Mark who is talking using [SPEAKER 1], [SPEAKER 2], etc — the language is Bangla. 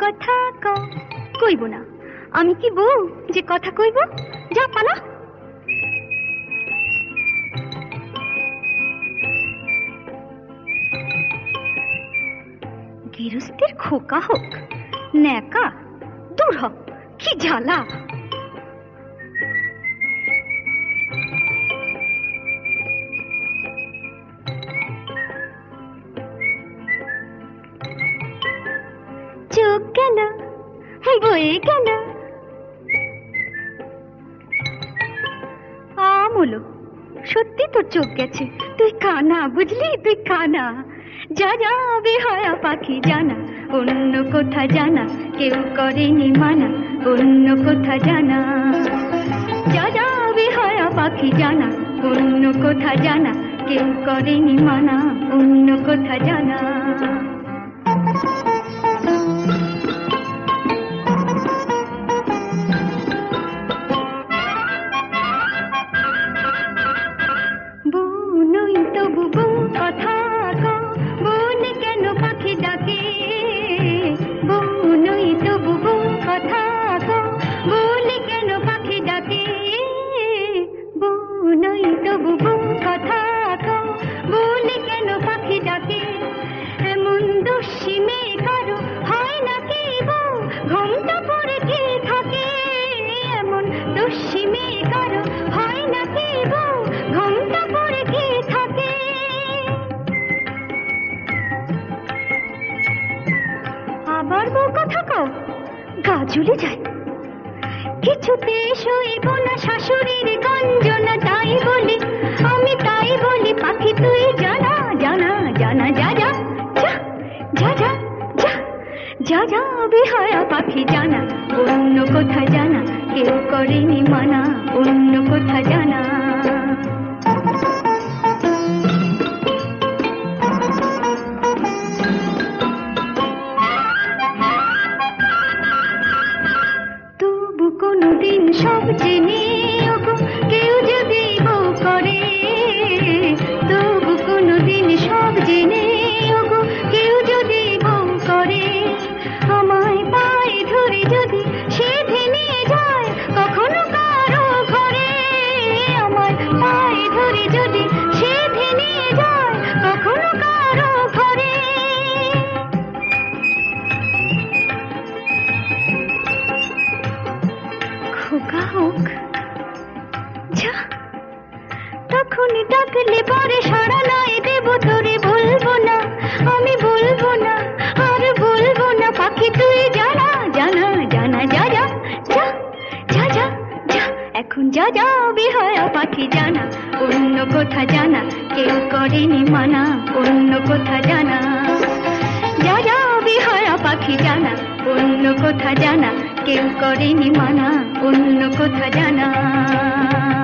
[SPEAKER 1] কথা কইব না। আমি কি বউ যে কথা কইব? যা পালা। গৃহস্থের খোকা হোক ন্যাকা, দূর হোক, কি জ্বালা। চোখ গেল বয়ে গেল আমলো, সত্যি তোর চোখ গেছে, তুই কানা, বুঝলি? তুই কানা। যা যাবে হয় পাখি জানা, অন্য কোথা জানা কেউ করেনি মানা, অন্য কোথা জানা। যা যাবে হয় পাখি জানা, অন্য কোথা জানা কেউ করেনি মানা, অন্য কোথা জানা। গাজুলি যায় কিছুতে সইব না শাশুড়ির গঞ্জনা, তাই বলি আমি, তাই বলি পাখি তুই জানা জানা জানা। যা যা যা যা যা যা যা যাবে হয় পাখি জানা, অন্য কোথা জানা কেউ করেনি মানা, অন্য কোথা জানা। সব জেনে কেউ যদি বউ করে, তবু কোনদিন সব জেনে কেউ যদি বউ করে, আমায় পায়ে ধরে যদি সে নিয়ে যায় কখনো কারো ঘরে, আমায় পায়ে ধরে যদি সে নিয়ে যায় কখনো কারো ঘরে। খোকা হোক যা, তখনই ডাকলে পরে সাড়া নয় দেব তোরে, বলবো না আমি, বলবো না আর বলবো না পাখি তুই জানা জানা জানা। যা যা যা যা যা যা এখন যা যাবে হয় পাখি জানা, অন্য কোথা জানা কেউ করেনি মানা, অন্য কোথা জানা। যা যাবে হয় পাখি জানা, অন্য কোথা জানা কেউ করেনি মানা, অন্য কোথা জানা।